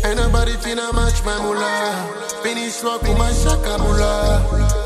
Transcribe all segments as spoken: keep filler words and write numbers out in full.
Ain't nobody finna match my moolah. Finish work with my shaka moolah.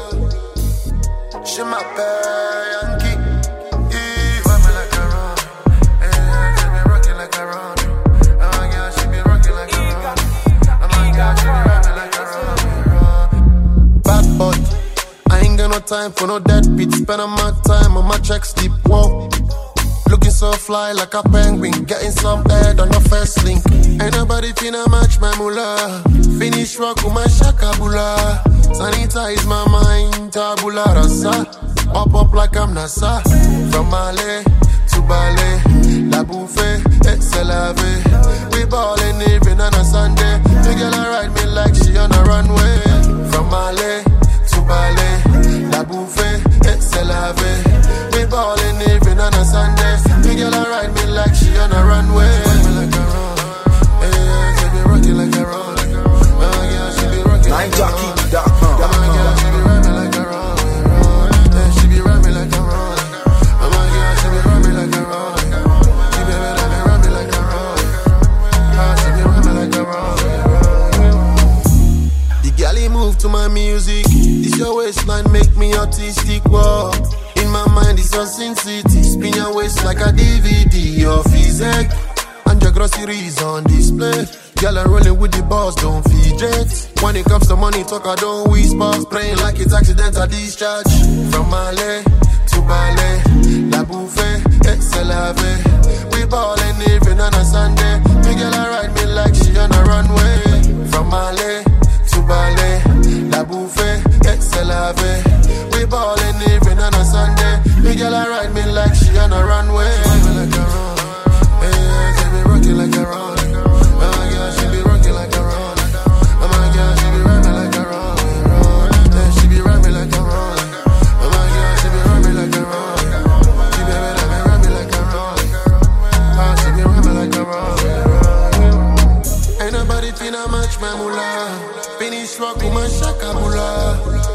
She my bad Yankee. Yeah, run me like a run. Yeah, she be rocking like a run. Oh my God, she be rocking like a run. Oh my God, she be rocking like a run. Bad boy, I ain't got no time for no deadbeat. Spend all my time on my check sleep. Whoa. Looking so fly like a penguin. Getting some head on the first link. Ain't nobody finna match my moolah. Finish work with my shakabula. Sanitize my mind, tabula rasa. Up up like I'm NASA. From Malay to Ballet. La Bouffée, it's a lave. We ballin' even on a Sunday. The girl ride me like she on a runway. From Malay to Ballet. La Bouffée, it's a lave. We ballin' even on a Sunday. The girl ride me like she on a runway. Like a run. Yeah, she be rockin' like a run. Oh yeah, she be rockin' like a run. dot com. Oh my God, she be rockin' like a run. Yeah, she be rockin' like a run. Oh my God, she be rockin' like a run. She be rockin' like a run. Ah, she be rockin' like a run. The galley move to my music. This your waistline make me autistic. Whoa. In my mind, it's your Sin City. Spin your waist like a D V D or physics. And your groceries on display. Girl, I'm rolling with the boss, don't fidget. When it comes to money talk, I don't whisper. Spraying like it's accidental discharge. From Malay to Ballet. La Bouffée, it's a lave. We ballin' even on a Sunday. The girl, ride me like she on a runway. From Malay to Ballet. La Bouffée, it's a lave. We ballin' even on a Sunday. The girl ride me like she on a runway. Like a run. Yeah, she be rockin' like a run. Oh my God, she be rockin' like a run. Oh my God, she be rockin' like a run. Yeah, she be rockin' like a run. Oh my God, she be rockin' like a run. She be rockin' like a run. Ah, she be rockin' like a run. Ain't nobody finna match my moolah. Finish work with my shaka moolah.